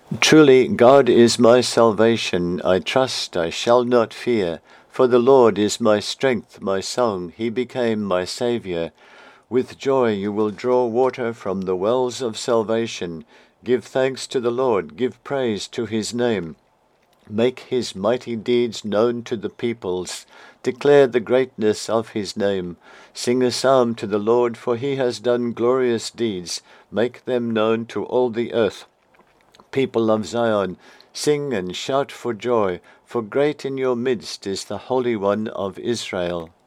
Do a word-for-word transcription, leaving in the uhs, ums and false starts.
Truly, God is my salvation. I trust I shall not fear. For the Lord is my strength, my song. He became my Saviour. With joy you will draw water from the wells of salvation. Give thanks to the Lord. Give praise to his name. Make his mighty deeds known to the peoples. Declare the greatness of his name. Sing a psalm to the Lord, for he has done glorious deeds. Make them known to all the earth. People of Zion, sing and shout for joy, for great in your midst is the Holy One of Israel.